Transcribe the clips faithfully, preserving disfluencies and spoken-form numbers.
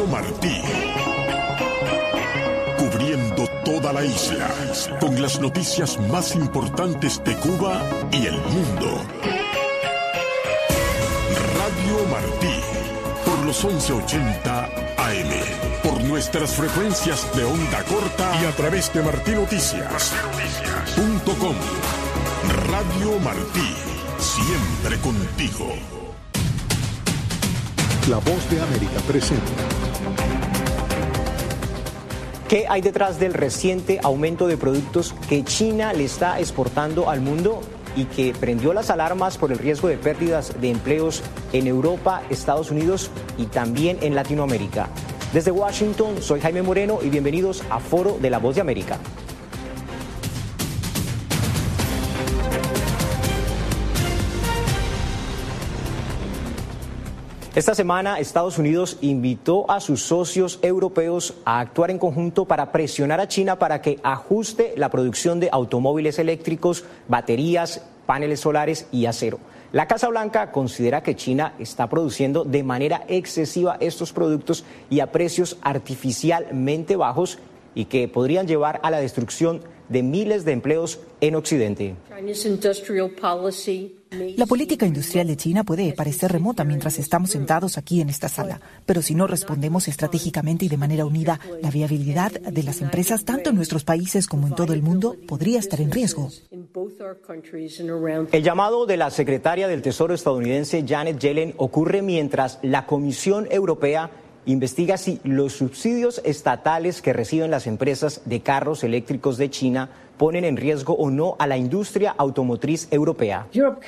Radio Martí. Cubriendo toda la isla, con las noticias más importantes de Cuba y el mundo. Radio Martí, por los once ochenta A M, por nuestras frecuencias de onda corta y a través de martinoticias punto com. Radio Martí, siempre contigo. La Voz de América presenta. ¿Qué hay detrás del reciente aumento de productos que China le está exportando al mundo y que prendió las alarmas por el riesgo de pérdidas de empleos en Europa, Estados Unidos y también en Latinoamérica? Desde Washington, soy Jaime Moreno y bienvenidos a Foro de la Voz de América. Esta semana, Estados Unidos invitó a sus socios europeos a actuar en conjunto para presionar a China para que ajuste la producción de automóviles eléctricos, baterías, paneles solares y acero. La Casa Blanca considera que China está produciendo de manera excesiva estos productos y a precios artificialmente bajos y que podrían llevar a la destrucción de miles de empleos en Occidente. La política industrial de China puede parecer remota mientras estamos sentados aquí en esta sala, pero si no respondemos estratégicamente y de manera unida, la viabilidad de las empresas, tanto en nuestros países como en todo el mundo, podría estar en riesgo. El llamado de la secretaria del Tesoro estadounidense Janet Yellen ocurre mientras la Comisión Europea investiga si los subsidios estatales que reciben las empresas de carros eléctricos de China ponen en riesgo o no a la industria automotriz europea.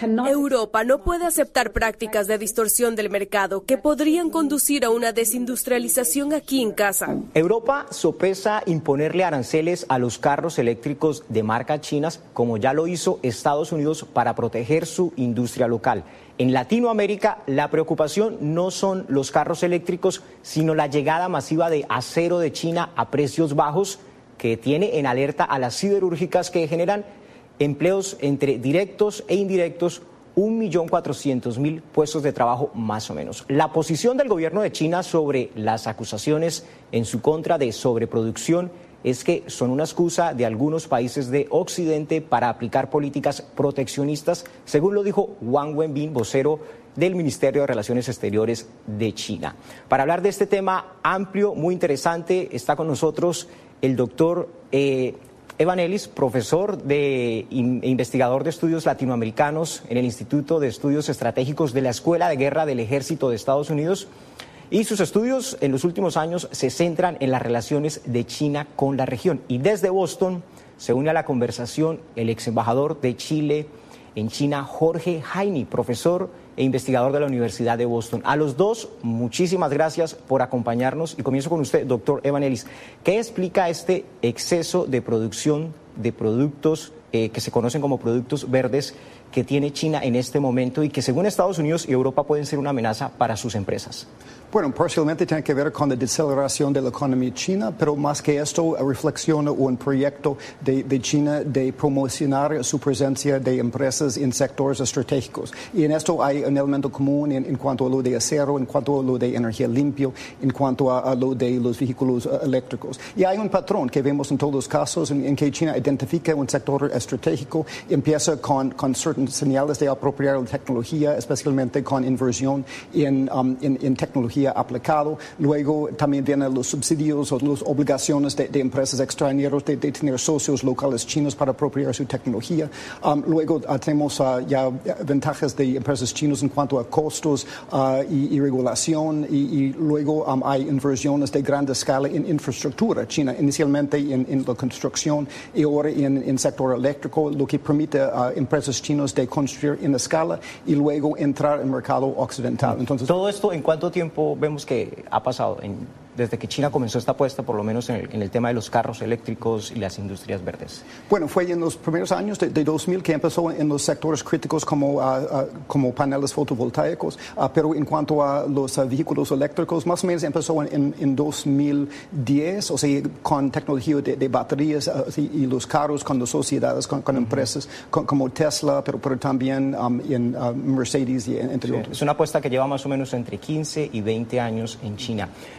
Europa no puede aceptar prácticas de distorsión del mercado que podrían conducir a una desindustrialización aquí en casa. Europa sopesa imponerle aranceles a los carros eléctricos de marca chinas, como ya lo hizo Estados Unidos para proteger su industria local. En Latinoamérica, la preocupación no son los carros eléctricos, sino la llegada masiva de acero de China a precios bajos, que tiene en alerta a las siderúrgicas que generan empleos entre directos e indirectos, un millón cuatrocientos mil puestos de trabajo más o menos. La posición del gobierno de China sobre las acusaciones en su contra de sobreproducción es que son una excusa de algunos países de Occidente para aplicar políticas proteccionistas, según lo dijo Wang Wenbin, vocero del Ministerio de Relaciones Exteriores de China. Para hablar de este tema amplio, muy interesante, está con nosotros el doctor eh, Evan Ellis, profesor de, e investigador de estudios latinoamericanos en el Instituto de Estudios Estratégicos de la Escuela de Guerra del Ejército de Estados Unidos. Y sus estudios en los últimos años se centran en las relaciones de China con la región. Y desde Boston se une a la conversación el ex embajador de Chile en China, Jorge Jaini, profesor e investigador de la Universidad de Boston. A los dos, muchísimas gracias por acompañarnos. Y comienzo con usted, doctor Evan Ellis. ¿Qué explica este exceso de producción de productos eh, que se conocen como productos verdes que tiene China en este momento y que según Estados Unidos y Europa pueden ser una amenaza para sus empresas? Bueno, parcialmente tiene que ver con la deceleración de la economía china, pero más que esto reflexiona un proyecto de, de China de promocionar su presencia de empresas en sectores estratégicos. Y en esto hay un elemento común en, en cuanto a lo de acero, en cuanto a lo de energía limpia, en cuanto a, a lo de los vehículos uh, eléctricos. Y hay un patrón que vemos en todos los casos en, en que China identifica un sector estratégico, empieza con, con ciertas señales de apropiar la tecnología, especialmente con inversión en, um, en, en tecnología aplicado. Luego también vienen los subsidios o las obligaciones de, de empresas extranjeras de, de tener socios locales chinos para apropiar su tecnología. Um, luego uh, tenemos uh, ya ventajas de empresas chinas en cuanto a costos uh, y, y regulación y, y luego um, hay inversiones de gran escala en infraestructura china, inicialmente en, en la construcción y ahora en el sector eléctrico, lo que permite a uh, empresas chinas de construir en escala y luego entrar al mercado occidental. Entonces, ¿todo esto en cuánto tiempo vemos que ha pasado en, desde que China comenzó esta apuesta, por lo menos en el, en el tema de los carros eléctricos y las industrias verdes? Bueno, fue en los primeros años de, de dos mil que empezó en los sectores críticos como, uh, uh, como paneles fotovoltaicos, uh, pero en cuanto a los uh, vehículos eléctricos, más o menos empezó en, en, en dos mil diez, o sea, con tecnología de, de baterías uh, y los carros con las sociedades, con, con uh-huh. empresas con, como Tesla, pero, pero también um, en uh, Mercedes y entre sí, otros. Es una apuesta que lleva más o menos entre quince y veinte años en China. Para darle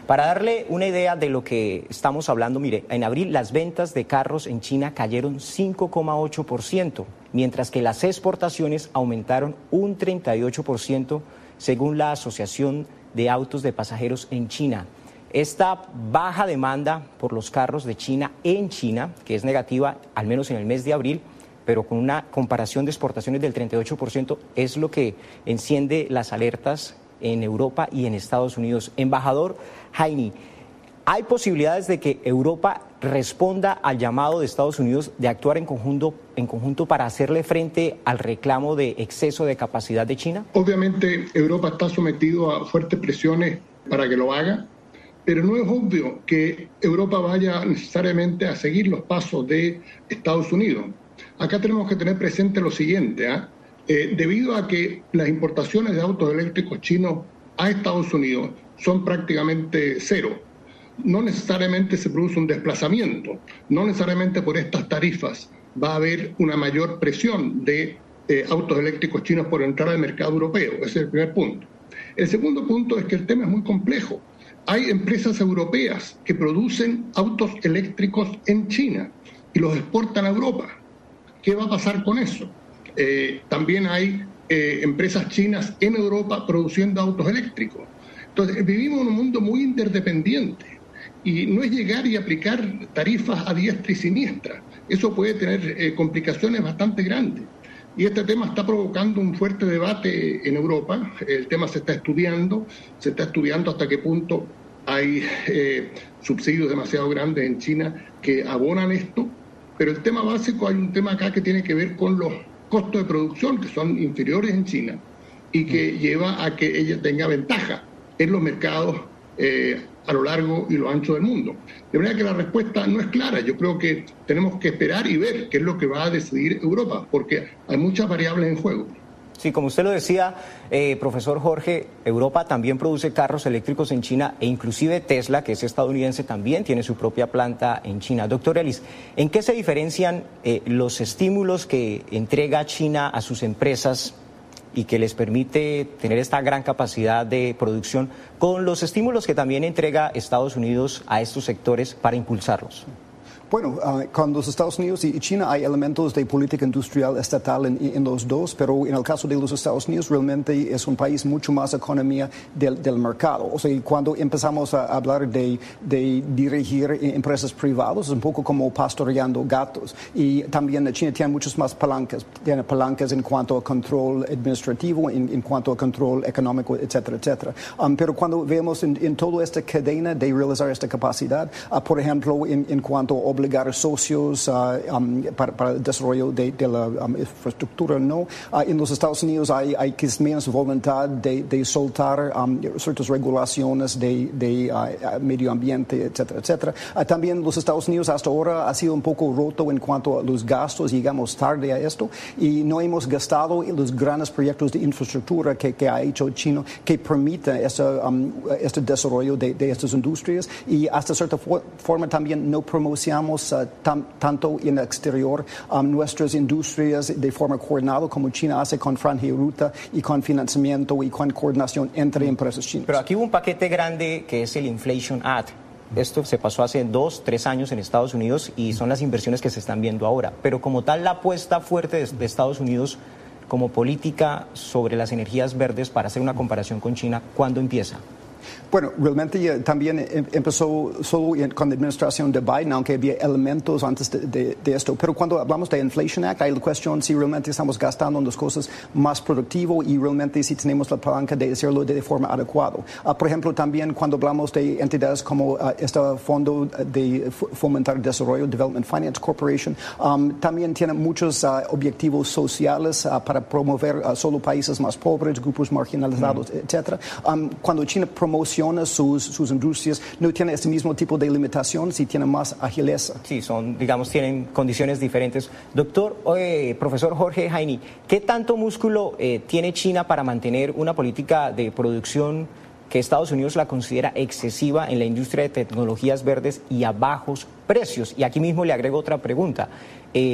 darle una idea de lo que estamos hablando, mire, en abril las ventas de carros en China cayeron cinco coma ocho por ciento, mientras que las exportaciones aumentaron un treinta y ocho por ciento, según la Asociación de Autos de Pasajeros en China. Esta baja demanda por los carros de China en China, que es negativa al menos en el mes de abril, pero con una comparación de exportaciones del treinta y ocho por ciento, es lo que enciende las alertas en Europa y en Estados Unidos. Embajador Heini, ¿hay posibilidades de que Europa responda al llamado de Estados Unidos de actuar en conjunto, en conjunto para hacerle frente al reclamo de exceso de capacidad de China? Obviamente Europa está sometido a fuertes presiones para que lo haga, pero no es obvio que Europa vaya necesariamente a seguir los pasos de Estados Unidos. Acá tenemos que tener presente lo siguiente, ¿eh? Eh, debido a que las importaciones de autos eléctricos chinos a Estados Unidos son prácticamente cero, no necesariamente se produce un desplazamiento, no necesariamente por estas tarifas va a haber una mayor presión de eh, autos eléctricos chinos por entrar al mercado europeo. Ese es el primer punto. El segundo punto es que el tema es muy complejo. Hay empresas europeas que producen autos eléctricos en China y los exportan a Europa. ¿Qué va a pasar con eso? Eh, también hay eh, empresas chinas en Europa produciendo autos eléctricos. Entonces, vivimos en un mundo muy interdependiente y no es llegar y aplicar tarifas a diestra y siniestra. Eso puede tener eh, complicaciones bastante grandes. Y este tema está provocando un fuerte debate en Europa. El tema se está estudiando, se está estudiando hasta qué punto hay eh, subsidios demasiado grandes en China que abonan esto. Pero el tema básico, hay un tema acá que tiene que ver con los costos de producción, que son inferiores en China, y que lleva a que ella tenga ventaja en los mercados eh, a lo largo y lo ancho del mundo. De manera que la respuesta no es clara. Yo creo que tenemos que esperar y ver qué es lo que va a decidir Europa, porque hay muchas variables en juego. Sí, como usted lo decía, eh, profesor Jorge, Europa también produce carros eléctricos en China e inclusive Tesla, que es estadounidense, también tiene su propia planta en China. Doctor Ellis, ¿en qué se diferencian eh, los estímulos que entrega China a sus empresas y que les permite tener esta gran capacidad de producción con los estímulos que también entrega Estados Unidos a estos sectores para impulsarlos? Bueno, uh, con los Estados Unidos y China hay elementos de política industrial estatal en, en los dos, pero en el caso de los Estados Unidos realmente es un país mucho más economía del, del mercado. O sea, cuando empezamos a hablar de, de dirigir empresas privadas, es un poco como pastoreando gatos. Y también China tiene muchas más palancas, tiene palancas en cuanto a control administrativo, en, en cuanto a control económico, etcétera, etcétera. Um, pero cuando vemos en, en toda esta cadena de realizar esta capacidad, uh, por ejemplo, en, en cuanto a obligar socios uh, um, para, para el desarrollo de, de la um, infraestructura, ¿no? Uh, en los Estados Unidos hay, hay que es menos voluntad de, de soltar um, ciertas regulaciones de, de uh, medio ambiente, etcétera, etcétera. Uh, también los Estados Unidos hasta ahora ha sido un poco roto en cuanto a los gastos, llegamos tarde a esto y no hemos gastado en los grandes proyectos de infraestructura que, que ha hecho China que permita este, um, este desarrollo de, de estas industrias y hasta cierta for forma también no promocionamos Uh, tam, tanto en el exterior um, nuestras industrias de forma coordinada como China hace con Franja y Ruta y con financiamiento y con coordinación entre empresas chinas. Pero aquí hubo un paquete grande que es el Inflation Act. Esto se pasó hace dos, tres años en Estados Unidos y son las inversiones que se están viendo ahora. Pero como tal, la apuesta fuerte de, de Estados Unidos como política sobre las energías verdes, para hacer una comparación con China, ¿cuándo empieza? Bueno, realmente ya también empezó solo con la administración de Biden, aunque había elementos antes de, de, de esto. Pero cuando hablamos de Inflation Act, hay la cuestión si realmente estamos gastando en las cosas más productivo y realmente si tenemos la palanca de hacerlo de forma adecuada. Uh, por ejemplo, también cuando hablamos de entidades como uh, este Fondo de Fomentar Desarrollo, Development Finance Corporation, um, también tiene muchos uh, objetivos sociales uh, para promover uh, solo países más pobres, grupos marginalizados, mm. etcétera. Um, cuando China promociona Sus, sus industrias, no tiene este mismo tipo de limitación, si tiene más agileza. Sí, son, digamos, tienen condiciones diferentes. Doctor, eh, profesor Jorge Heini, ¿qué tanto músculo eh, tiene China para mantener una política de producción que Estados Unidos la considera excesiva en la industria de tecnologías verdes y a bajos precios? Y aquí mismo le agrego otra pregunta. Eh,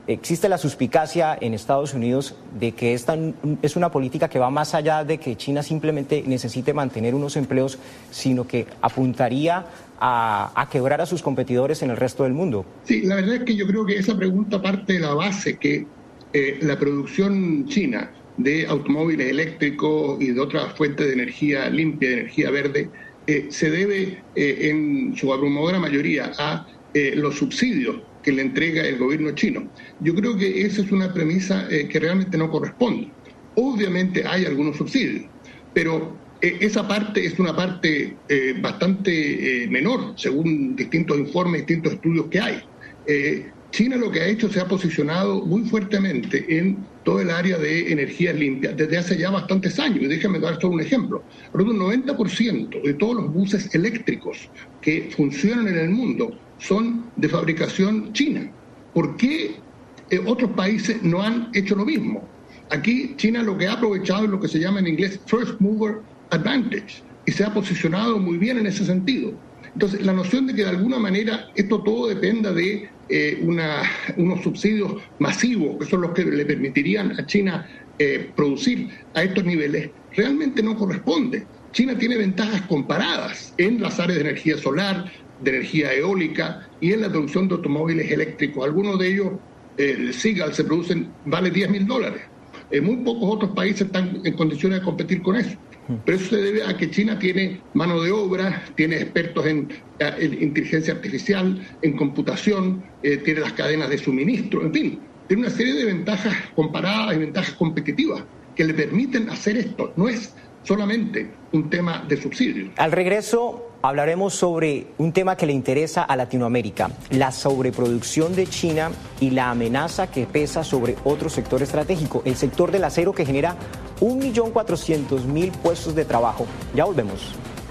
existe la suspicacia en Estados Unidos de que esta es una política que va más allá de que China simplemente necesite mantener unos empleos, sino que apuntaría a, a quebrar a sus competidores en el resto del mundo. Sí, la verdad es que yo creo que esa pregunta parte de la base que eh, la producción china de automóviles eléctricos y de otras fuentes de energía limpia, de energía verde, eh, se debe eh, en su abrumadora mayoría a eh, los subsidios que le entrega el gobierno chino. Yo creo que esa es una premisa eh, que realmente no corresponde. Obviamente hay algunos subsidios, pero eh, esa parte es una parte eh, bastante eh, menor, según distintos informes, distintos estudios que hay. Eh, China lo que ha hecho se ha posicionado muy fuertemente en todo el área de energías limpias desde hace ya bastantes años. Y déjame dar solo un ejemplo. Un noventa por ciento de todos los buses eléctricos que funcionan en el mundo son de fabricación china. ¿Por qué eh, otros países no han hecho lo mismo? Aquí China lo que ha aprovechado es lo que se llama en inglés First Mover Advantage y se ha posicionado muy bien en ese sentido. Entonces, la noción de que de alguna manera esto todo dependa de eh, una, unos subsidios masivos, que son los que le permitirían a China eh, producir a estos niveles, realmente no corresponde. China tiene ventajas comparadas en las áreas de energía solar, de energía eólica y en la producción de automóviles eléctricos. Algunos de ellos, eh, el Seagull, se producen, vale diez mil dólares. Eh, muy pocos otros países están en condiciones de competir con eso. Pero eso se debe a que China tiene mano de obra, tiene expertos en, en inteligencia artificial, en computación, eh, tiene las cadenas de suministro, en fin, tiene una serie de ventajas comparadas y ventajas competitivas que le permiten hacer esto. No es solamente un tema de subsidios. Al regreso hablaremos sobre un tema que le interesa a Latinoamérica, la sobreproducción de China y la amenaza que pesa sobre otro sector estratégico, el sector del acero, que genera un millón cuatrocientos mil puestos de trabajo. Ya volvemos.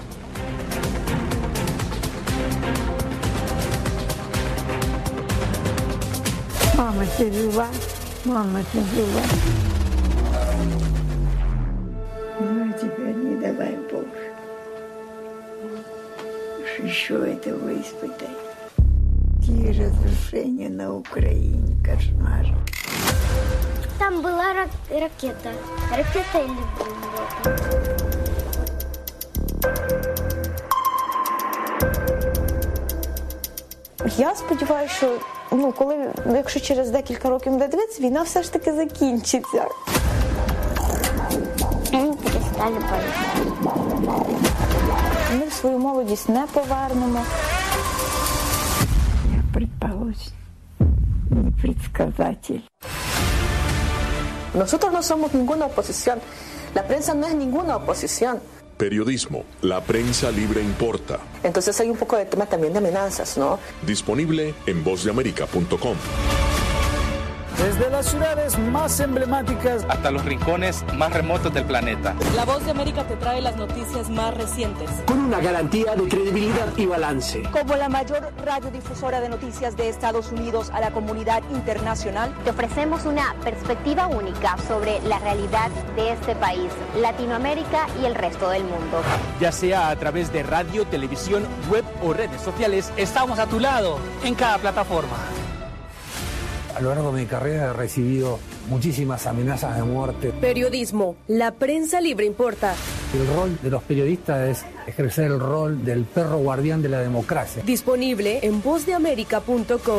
Mama, ты жива? Мама, ты жива? Ну, теперь не давай Боже. Еще этого испытай. Те разрушения на Украине, кошмар. Там была рак- ракета. Ракета или бомба? Я сподіваюся, що ну, коли, якщо через декілька років буде дивитися, війна все ж таки закінчиться. Они перестали бояться. Ми свою молодість не повернемо. Я предположен, не предсказатель. Nosotros no somos ninguna oposición. La prensa no es ninguna oposición. Periodismo, la prensa libre importa. Entonces hay un poco de tema también de amenazas, ¿no? Disponible en voz de américa punto com. Desde las ciudades más emblemáticas hasta los rincones más remotos del planeta. La Voz de América te trae las noticias más recientes. Con una garantía de credibilidad y balance. Como la mayor radiodifusora de noticias de Estados Unidos a la comunidad internacional, te ofrecemos una perspectiva única sobre la realidad de este país, Latinoamérica y el resto del mundo. Ya sea a través de radio, televisión, web o redes sociales, estamos a tu lado en cada plataforma. A lo largo de mi carrera he recibido muchísimas amenazas de muerte. Periodismo, la prensa libre importa. El rol de los periodistas es ejercer el rol del perro guardián de la democracia. Disponible en voz de américa punto com.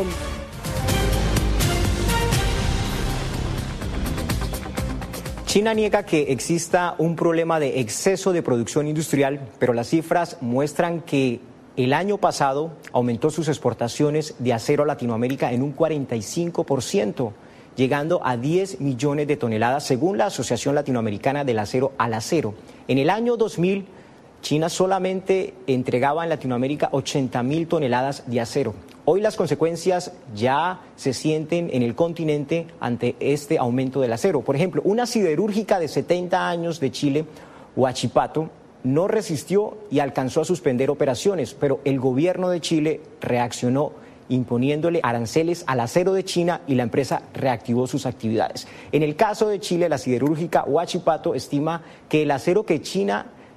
China niega que exista un problema de exceso de producción industrial, pero las cifras muestran que el año pasado aumentó sus exportaciones de acero a Latinoamérica en un cuarenta y cinco por ciento, llegando a diez millones de toneladas, según la Asociación Latinoamericana del Acero al Acero. En el año dos mil, China solamente entregaba en Latinoamérica ochenta mil toneladas de acero. Hoy las consecuencias ya se sienten en el continente ante este aumento del acero. Por ejemplo, una siderúrgica de setenta años de Chile, Huachipato, no resistió y alcanzó a suspender operaciones, pero el gobierno de Chile reaccionó imponiéndole aranceles al acero de China y la empresa reactivó sus actividades. En el caso de Chile, la siderúrgica Huachipato estima que el acero que China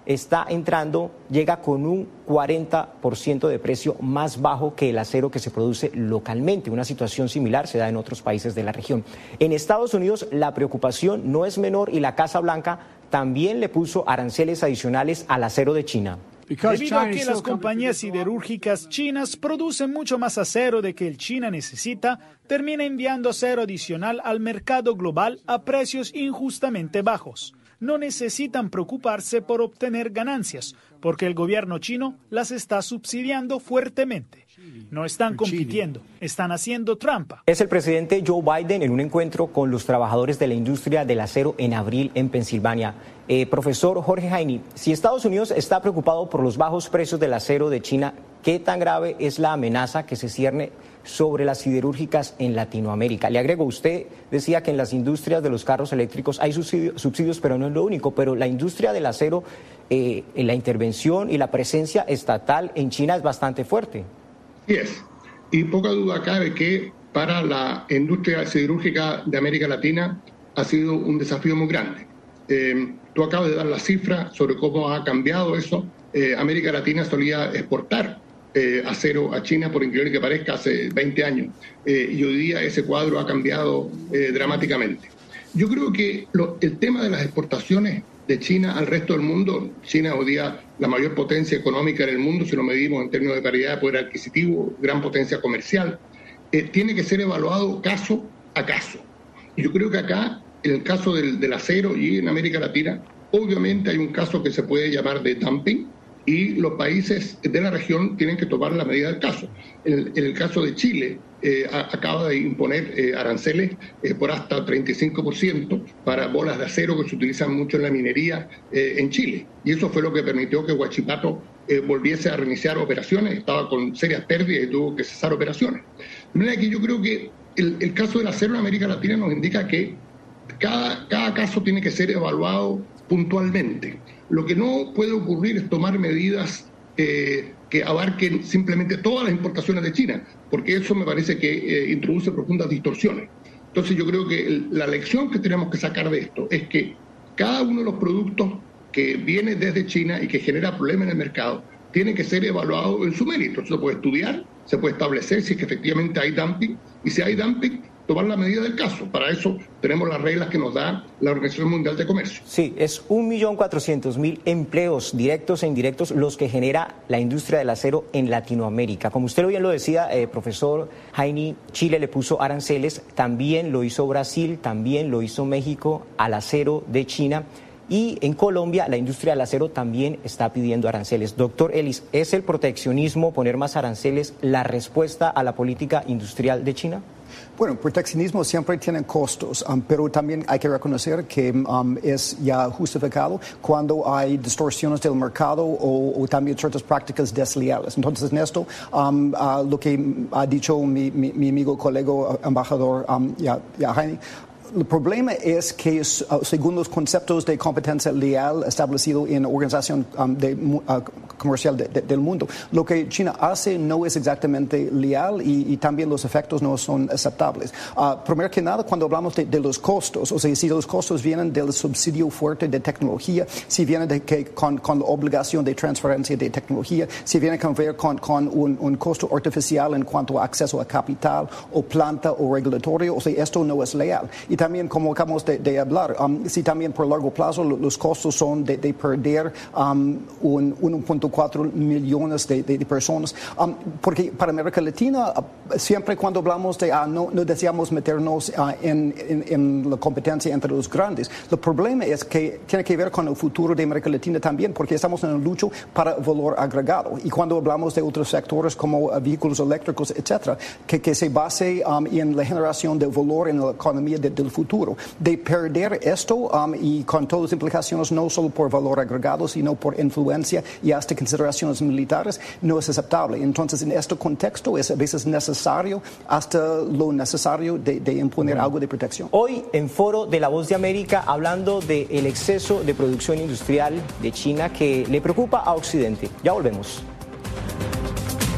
está entrando, llega con un cuarenta por ciento de precio más bajo que el acero que se produce localmente. Una situación similar se da en otros países de la región. En Estados Unidos la preocupación no es menor y la Casa Blanca también le puso aranceles adicionales al acero de China. Debido a que las compañías siderúrgicas chinas producen mucho más acero de que el China necesita, termina enviando acero adicional al mercado global a precios injustamente bajos. No necesitan preocuparse por obtener ganancias, porque el gobierno chino las está subsidiando fuertemente. No están compitiendo, están haciendo trampa. Es el presidente Joe Biden en un encuentro con los trabajadores de la industria del acero en abril en Pensilvania. Eh, profesor Jorge Jaini, si Estados Unidos está preocupado por los bajos precios del acero de China, ¿qué tan grave es la amenaza que se cierne sobre las siderúrgicas en Latinoamérica? Le agrego, usted decía que en las industrias de los carros eléctricos hay subsidios, subsidios pero no es lo único, pero la industria del acero, eh, la intervención y la presencia estatal en China es bastante fuerte. Sí es, y poca duda cabe que para la industria siderúrgica de América Latina ha sido un desafío muy grande. Eh, tú acabas de dar la cifra sobre cómo ha cambiado eso. Eh, América Latina solía exportar eh, acero a China, por increíble que parezca, hace veinte años. Eh, y hoy día ese cuadro ha cambiado eh, dramáticamente. Yo creo que lo, el tema de las exportaciones de China al resto del mundo, China hoy día la mayor potencia económica en el mundo, si lo medimos en términos de paridad de poder adquisitivo, gran potencia comercial, eh, tiene que ser evaluado caso a caso. Y yo creo que acá, en el caso del, del acero y en América Latina, obviamente hay un caso que se puede llamar de dumping y los países de la región tienen que tomar la medida del caso. En, en el caso de Chile, eh, a, acaba de imponer eh, aranceles eh, por hasta treinta y cinco por ciento para bolas de acero que se utilizan mucho en la minería eh, en Chile. Y eso fue lo que permitió que Huachipato eh, volviese a reiniciar operaciones, estaba con serias pérdidas y tuvo que cesar operaciones. De manera que yo creo que el, el caso del acero en América Latina nos indica que cada, cada caso tiene que ser evaluado puntualmente. Lo que no puede ocurrir es tomar medidas eh, que abarquen simplemente todas las importaciones de China, porque eso me parece que eh, introduce profundas distorsiones. Entonces yo creo que el, la lección que tenemos que sacar de esto es que cada uno de los productos que viene desde China y que genera problemas en el mercado tiene que ser evaluado en su mérito. Se puede estudiar, se puede establecer si es que efectivamente hay dumping, y si hay dumping, tomar la medida del caso. Para eso tenemos las reglas que nos da la Organización Mundial de Comercio. Sí, es un millón cuatrocientos mil empleos directos e indirectos los que genera la industria del acero en Latinoamérica. Como usted bien lo decía, eh, profesor Jaini, Chile le puso aranceles, también lo hizo Brasil, también lo hizo México al acero de China. Y en Colombia la industria del acero también está pidiendo aranceles. Doctor Ellis, ¿es el proteccionismo, poner más aranceles, la respuesta a la política industrial de China? Bueno, proteccionismo siempre tiene costos, um, pero también hay que reconocer que um, es ya justificado cuando hay distorsiones del mercado o, o también ciertas prácticas desleales. Entonces, en esto, um, uh, lo que ha dicho mi, mi, mi amigo, colega, embajador um, ya, ya Jaime, el problema es que, uh, según los conceptos de competencia leal establecidos en la Organización um, de, uh, Comercial de, de, del Mundo, lo que China hace no es exactamente leal y, y también los efectos no son aceptables. Uh, primero que nada, cuando hablamos de, de los costos, o sea, si los costos vienen del subsidio fuerte de tecnología, si vienen de que, con, con la obligación de transferencia de tecnología, si viene a ver con, con un, un costo artificial en cuanto a acceso a capital o planta o regulatorio, o sea, esto no es leal. Y también, como acabamos de, de hablar, um, si también por largo plazo los costos son de, de perder um, un uno punto cuatro millones de, de, de personas, um, porque para América Latina uh, siempre cuando hablamos de uh, no, no deseamos meternos uh, en, en, en la competencia entre los grandes, el problema es que tiene que ver con el futuro de América Latina también, porque estamos en el lucha para valor agregado, y cuando hablamos de otros sectores como uh, vehículos eléctricos, etcétera, que, que se base um, en la generación de valor en la economía de, del futuro. De perder esto um, y con todas las implicaciones no solo por valor agregado, sino por influencia y hasta consideraciones militares, no es aceptable. Entonces, en este contexto es a veces necesario, hasta lo necesario, de, de imponer bueno. algo de protección. Hoy, en Foro de La Voz de América, hablando del exceso de producción industrial de China que le preocupa a Occidente. Ya volvemos.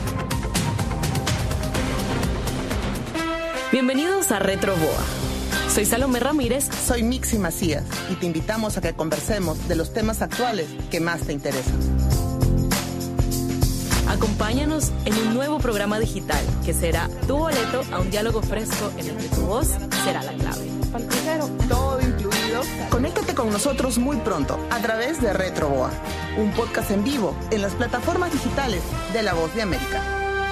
Bienvenidos a Retroboa. Soy Salomé Ramírez. Soy Mixi Macías y te invitamos a que conversemos de los temas actuales que más te interesan. Acompáñanos en un nuevo programa digital que será tu boleto a un diálogo fresco en el que tu voz será la clave. Todo incluido. Conéctate con nosotros muy pronto a través de Retroboa, un podcast en vivo en las plataformas digitales de La Voz de América.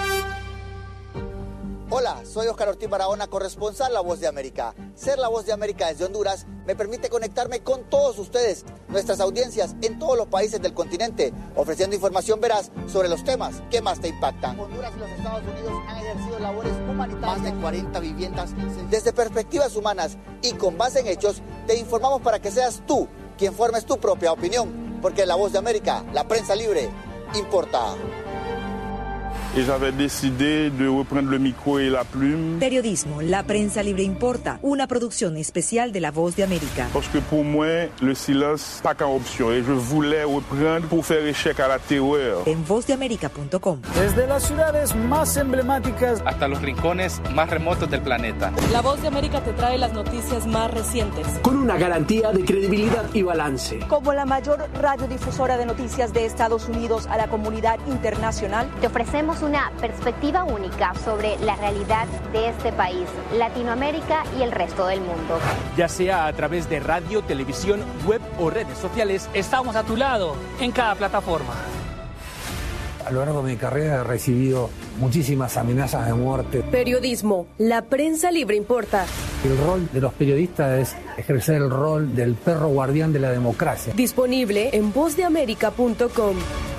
Hola, soy Oscar Ortiz Barahona, corresponsal La Voz de América. Ser La Voz de América desde Honduras me permite conectarme con todos ustedes, nuestras audiencias en todos los países del continente, ofreciendo información veraz sobre los temas que más te impactan. Honduras y los Estados Unidos han ejercido labores humanitarias. Más de cuarenta viviendas. Desde perspectivas humanas y con base en hechos, te informamos para que seas tú quien formes tu propia opinión, porque La Voz de América, la prensa libre, importa. Y j'avais décidé de reprendre le micro et la plume. Periodismo, la prensa libre importa, una producción especial de La Voz de América. Parce que pour moi, le silence pas qu'une option et je voulais reprendre pour faire échec à la terreur. En voz de américa punto com. Desde las ciudades más emblemáticas hasta los rincones más remotos del planeta. La Voz de América te trae las noticias más recientes. Con una garantía de credibilidad y balance. Como la mayor radiodifusora de noticias de Estados Unidos a la comunidad internacional, te ofrecemos una perspectiva única sobre la realidad de este país, Latinoamérica y el resto del mundo. Ya sea a través de radio, televisión, web o redes sociales, estamos a tu lado en cada plataforma. A lo largo de mi carrera he recibido muchísimas amenazas de muerte. Periodismo, la prensa libre importa. El rol de los periodistas es ejercer el rol del perro guardián de la democracia. Disponible en voz de américa punto com.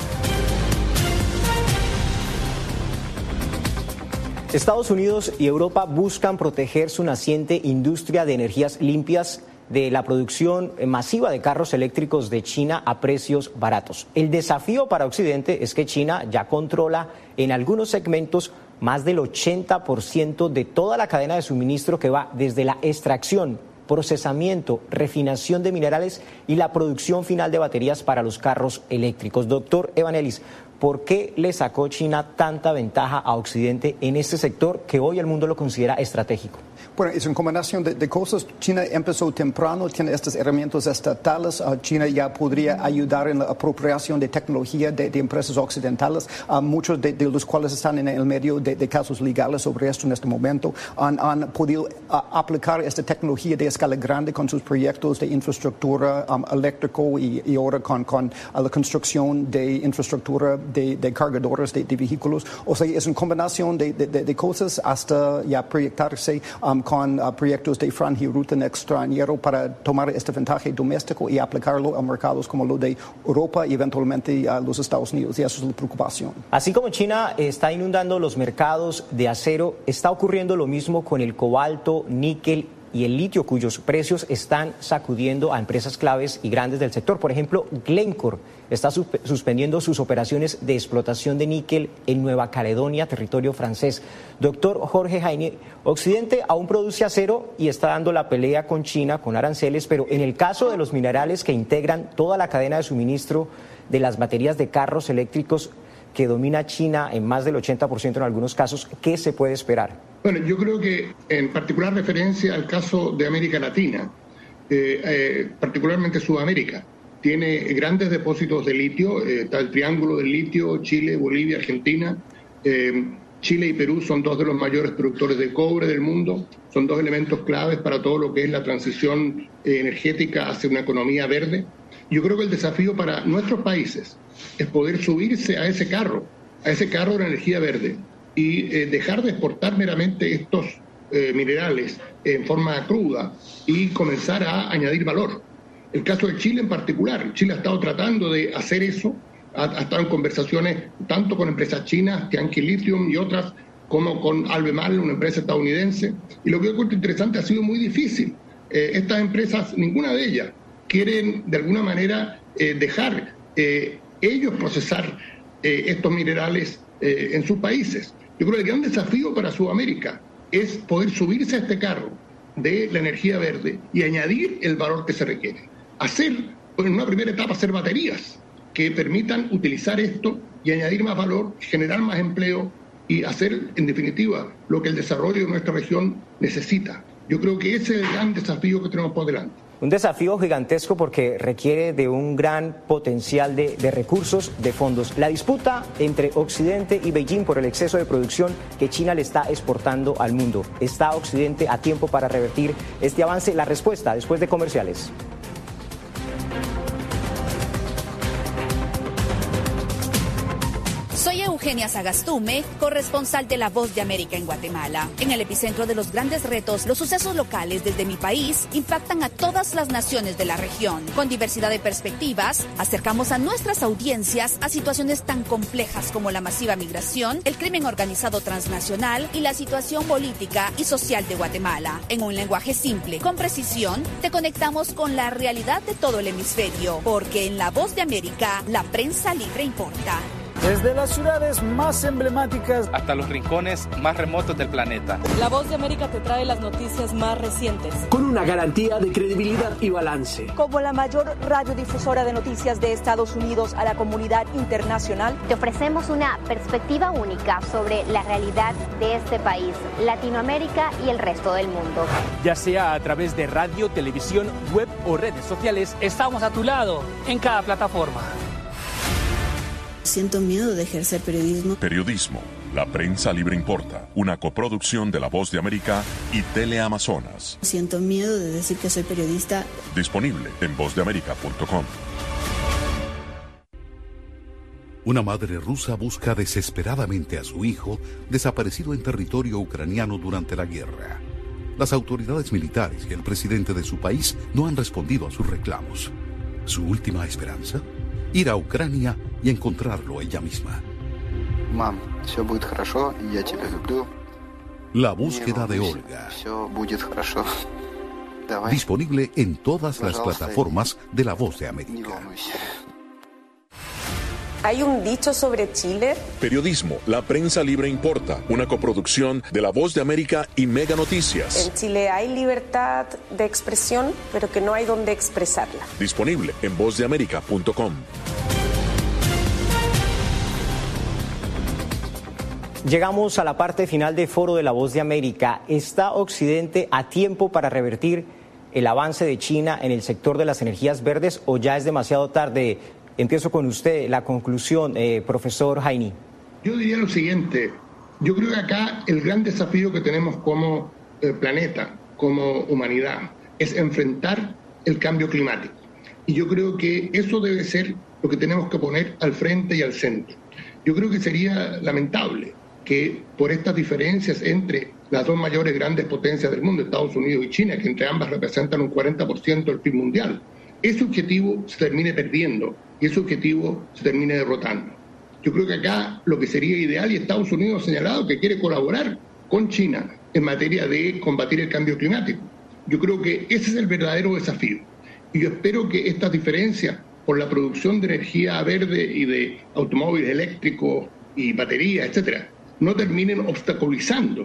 Estados Unidos y Europa buscan proteger su naciente industria de energías limpias de la producción masiva de carros eléctricos de China a precios baratos. El desafío para Occidente es que China ya controla en algunos segmentos más del ochenta por ciento de toda la cadena de suministro que va desde la extracción, procesamiento, refinación de minerales y la producción final de baterías para los carros eléctricos. Doctor Evanelis, ¿por qué le sacó China tanta ventaja a Occidente en este sector que hoy el mundo lo considera estratégico? Bueno, es una combinación de, de cosas. China empezó temprano, tiene estas herramientas estatales. Uh, China ya podría ayudar en la apropiación de tecnología de, de empresas occidentales, uh, muchos de, de los cuales están en el medio de, de casos legales sobre esto en este momento. Han, han podido uh, aplicar esta tecnología de escala grande con sus proyectos de infraestructura um, eléctrico y, y ahora con, con uh, la construcción de infraestructura de, de cargadores de, de vehículos. O sea, es una combinación de, de, de, de cosas hasta ya proyectarse um, con uh, proyectos de franja y ruta en extranjero para tomar este ventaja doméstico y aplicarlo a mercados como lo de Europa y eventualmente a los Estados Unidos. Y eso es la preocupación. Así como China está inundando los mercados de acero, está ocurriendo lo mismo con el cobalto, níquel y el litio, cuyos precios están sacudiendo a empresas claves y grandes del sector. Por ejemplo, Glencore está suspendiendo sus operaciones de explotación de níquel en Nueva Caledonia, territorio francés. Doctor Jorge Jaime, Occidente aún produce acero y está dando la pelea con China con aranceles, pero en el caso de los minerales que integran toda la cadena de suministro de las baterías de carros eléctricos que domina China en más del ochenta por ciento en algunos casos, ¿qué se puede esperar? Bueno, yo creo que en particular referencia al caso de América Latina, eh, eh, particularmente Sudamérica, tiene grandes depósitos de litio, eh, está el triángulo del litio, Chile, Bolivia, Argentina. Eh, Chile y Perú son dos de los mayores productores de cobre del mundo, son dos elementos claves para todo lo que es la transición eh, energética hacia una economía verde. Yo creo que el desafío para nuestros países es poder subirse a ese carro, a ese carro de la energía verde y eh, dejar de exportar meramente estos eh, minerales en forma cruda y comenzar a añadir valor. El caso de Chile en particular, Chile ha estado tratando de hacer eso, ha, ha estado en conversaciones tanto con empresas chinas, Tianqi Lithium y otras, como con Albemarle, una empresa estadounidense, y lo que yo encuentro interesante ha sido muy difícil. Eh, estas empresas, ninguna de ellas, quieren de alguna manera eh, dejar eh, ellos procesar eh, estos minerales eh, en sus países. Yo creo que el gran desafío para Sudamérica es poder subirse a este carro de la energía verde y añadir el valor que se requiere. Hacer, en una primera etapa, hacer baterías que permitan utilizar esto y añadir más valor, generar más empleo y hacer, en definitiva, lo que el desarrollo de nuestra región necesita. Yo creo que ese es el gran desafío que tenemos por delante. Un desafío gigantesco porque requiere de un gran potencial de, de recursos, de fondos. La disputa entre Occidente y Beijing por el exceso de producción que China le está exportando al mundo. ¿Está Occidente a tiempo para revertir este avance? La respuesta después de comerciales. Soy Eugenia Sagastume, corresponsal de La Voz de América en Guatemala. En el epicentro de los grandes retos, los sucesos locales desde mi país impactan a todas las naciones de la región. Con diversidad de perspectivas, acercamos a nuestras audiencias a situaciones tan complejas como la masiva migración, el crimen organizado transnacional y la situación política y social de Guatemala. En un lenguaje simple, con precisión, te conectamos con la realidad de todo el hemisferio, porque en La Voz de América, la prensa libre importa. Desde las ciudades más emblemáticas hasta los rincones más remotos del planeta. La Voz de América te trae las noticias más recientes. Con una garantía de credibilidad y balance. Como la mayor radiodifusora de noticias de Estados Unidos a la comunidad internacional, te ofrecemos una perspectiva única sobre la realidad de este país, Latinoamérica y el resto del mundo. Ya sea a través de radio, televisión, web o redes sociales, estamos a tu lado en cada plataforma. Siento miedo de ejercer periodismo. Periodismo. La prensa libre importa. Una coproducción de La Voz de América y Teleamazonas. Siento miedo de decir que soy periodista. Disponible en voz de américa punto com. Una madre rusa busca desesperadamente a su hijo desaparecido en territorio ucraniano durante la guerra. Las autoridades militares y el presidente de su país no han respondido a sus reclamos. ¿Su última esperanza? Ir a Ucrania y encontrarlo ella misma. Mam, все будет хорошо, я тебя люблю. La búsqueda de Olga. Все будет хорошо. Давай. Disponible en todas las plataformas de La Voz de América. ¿Hay un dicho sobre Chile? Periodismo, la prensa libre importa. Una coproducción de La Voz de América y Mega Noticias. En Chile hay libertad de expresión, pero que no hay donde expresarla. Disponible en voz de américa punto com. Llegamos a la parte final de Foro de La Voz de América. ¿Está Occidente a tiempo para revertir el avance de China en el sector de las energías verdes o ya es demasiado tarde? Empiezo con usted, la conclusión, eh, profesor Jaini. Yo diría lo siguiente, yo creo que acá el gran desafío que tenemos como eh, planeta, como humanidad, es enfrentar el cambio climático. Y yo creo que eso debe ser lo que tenemos que poner al frente y al centro. Yo creo que sería lamentable que por estas diferencias entre las dos mayores grandes potencias del mundo, Estados Unidos y China, que entre ambas representan un cuarenta por ciento del P I B mundial, ese objetivo se termine perdiendo y ese objetivo se termine derrotando. Yo creo que acá lo que sería ideal, y Estados Unidos ha señalado que quiere colaborar con China en materia de combatir el cambio climático. Yo creo que ese es el verdadero desafío. Y yo espero que estas diferencias por la producción de energía verde y de automóviles eléctricos y baterías, etcétera, no terminen obstaculizando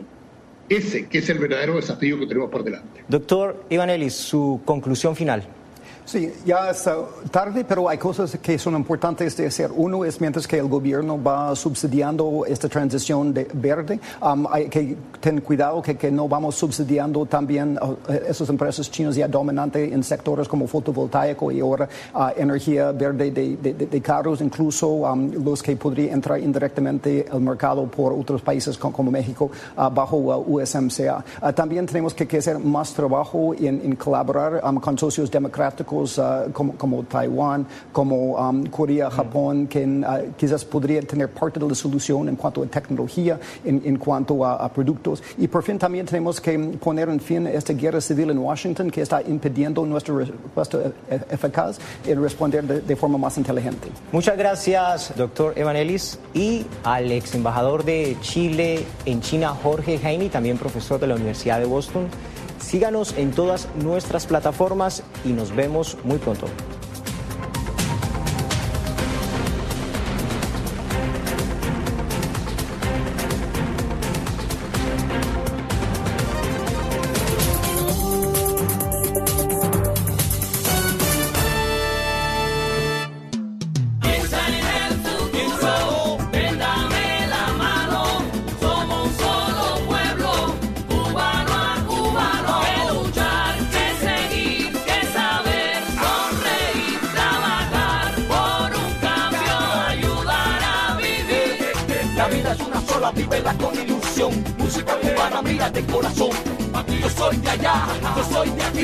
ese que es el verdadero desafío que tenemos por delante. Doctor Ivanelis, su conclusión final. Sí, ya es tarde, pero hay cosas que son importantes de hacer. Uno es mientras que el gobierno va subsidiando esta transición de verde, um, hay que tener cuidado que, que no vamos subsidiando también uh, esas empresas chinas ya dominantes en sectores como fotovoltaico y ahora uh, energía verde de, de, de carros, incluso um, los que podrían entrar indirectamente al mercado por otros países como, como México uh, bajo uh, U S M C A. Uh, también tenemos que, que hacer más trabajo en, en colaborar um, con socios democráticos Uh, como, como Taiwán, como um, Corea, Japón, mm. que uh, quizás podría tener parte de la solución en cuanto a tecnología, en, en cuanto a, a productos. Y por fin también tenemos que poner en fin a esta guerra civil en Washington que está impidiendo nuestra respuesta eficaz en responder de, de forma más inteligente. Muchas gracias, doctor Ivanelis, y al ex embajador de Chile en China, Jorge Jaini, también profesor de la Universidad de Boston. Síganos en todas nuestras plataformas y nos vemos muy pronto. Cubano de corazón. Yo soy de allá, yo soy de aquí.